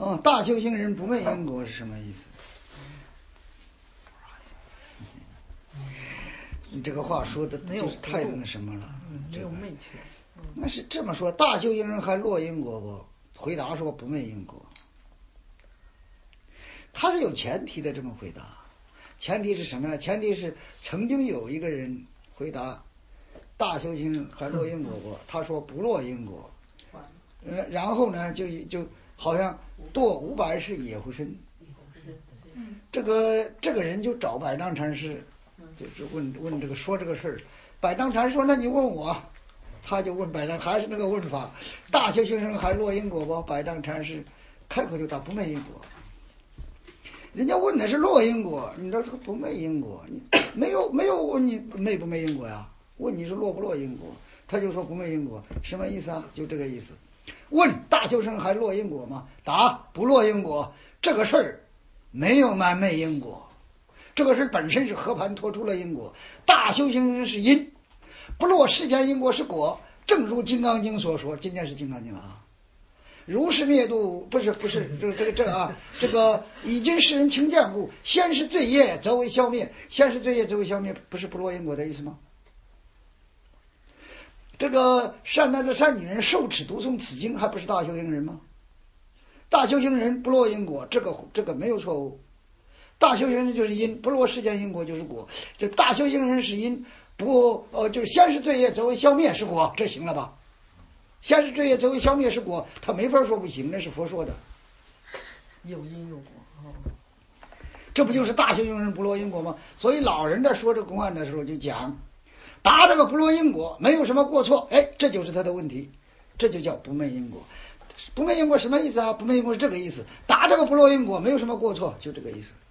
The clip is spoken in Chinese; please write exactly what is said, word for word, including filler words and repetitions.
哦，大修行人不昧因果是什么意思？你这个话说的就是太那什么了。 没有昧情。 那是这么说，大修行人还落因果不？回答说不昧因果。他是有前提的这么回答，前提是什么呀？前提是曾经有一个人回答大修行人还落因果不？他说不落因果。呃，然后呢，就就好像堕五百世野狐身。这个这个人就找百丈禅师，就是问问这个说这个事儿。百丈禅说：“那你问我。”他就问百丈，还是那个问法：大修行人还落因果不？百丈禅师开口就答不昧因果。人家问的是落因果，你这这个不昧因果，你没有没有问你昧不昧因果呀？问你是落不落因果，他就说不昧因果，什么意思啊？就这个意思。问大修行还落因果吗？答不落因果。这个事儿没有瞒昧因果，这个事儿本身是和盘托出了因果。大修行人是因，不落世间因果是果。正如《金刚经》所说，今天是《金刚经》啊。如是灭度，不是不是这个这个这个啊，这个已经世人轻见故，先是罪业则为消灭，先是罪业则为消灭，不是不落因果的意思吗？这个善男子善女人受持读诵此经，还不是大修行人吗？大修行人不落因果，这个这个没有错误。大修行人就是因，不落世间因果就是果。这大修行人是因，不呃就是先是罪业则为消灭是果，这行了吧？先是罪业则为消灭是果，他没法说不行，那是佛说的。 有因有果。哦， 这不就是大修行人不落因果吗？所以老人在说这个公案的时候就讲，答这个不落因果没有什么过错，哎，这就是他的问题，这就叫不昧因果。不昧因果什么意思啊？不昧因果是这个意思，答这个不落因果没有什么过错，就这个意思。